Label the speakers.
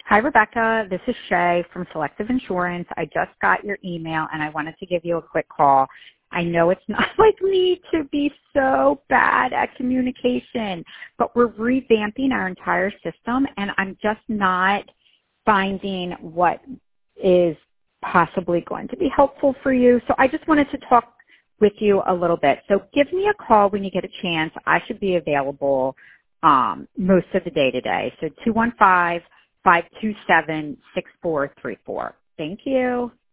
Speaker 1: Hi, Rebecca. This is Shay from Selective Insurance. I just got your email, and I wanted to give you a quick call. I know it's not like me to be so bad at communication, but we're revamping our entire system, and I'm just not finding what is possibly going to be helpful for you. So I just wanted to talk with you a little bit. So give me a call when you get a chance. I should be available most of the day today. So 215-527-6434. Thank you.